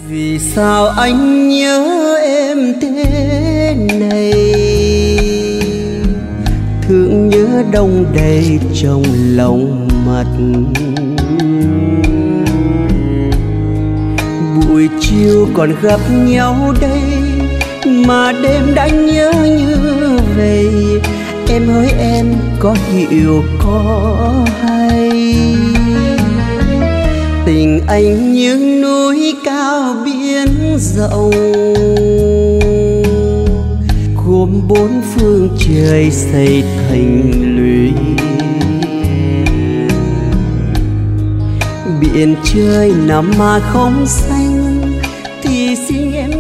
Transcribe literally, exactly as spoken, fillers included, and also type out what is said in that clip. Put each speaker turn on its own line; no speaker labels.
Vì sao anh nhớ em thế này, thương nhớ đông đầy trong lòng mặt. Buổi chiều còn gặp nhau đây mà đêm đã nhớ như vậy. Em hỡi em có hiểu có hay, tình anh như núi cao biển rộng, gồm bốn phương trời xây thành lũy. Biển trời nằm mà không xanh thì xin em